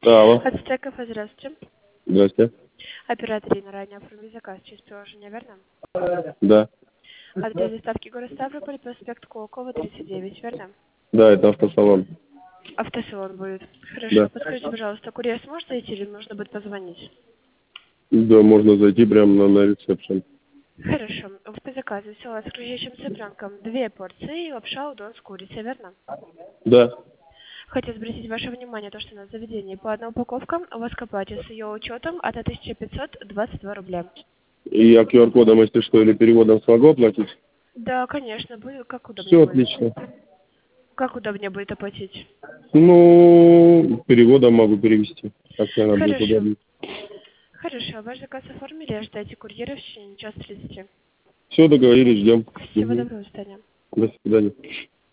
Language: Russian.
Алло. От стеков, здравствуйте. Здрасте. Оператор Ирина, ранее оформили заказ через приложение, верно? Да. Адрес доставки город Ставрополь, проспект Колокова, 39, верно? Да, это автосалон. Автосалон будет. Хорошо, Да. подскажите, пожалуйста, курьер сможет зайти или нужно будет позвонить? Да, можно зайти прямо на ресепшн. Хорошо. По заказу салат с кружащим цыпленком, 2 порции, лапша удон с курицей, верно? Да. Хочу обратить ваше внимание, то, что на заведении по одной упаковке у вас к оплате с ее учетом 1522 рубля. И я QR-кодом, если что, или переводом смогу оплатить? Да, конечно, будет, как удобнее Все будет. отлично. Как удобнее будет оплатить? Ну, переводом могу перевести. Как мне будет Хорошо. удобно. Хорошо, ваш заказ оформили, ожидайте курьера в течение часа 30. Все, договорились, ждем. Всего Угу. доброго, до свидания. До свидания.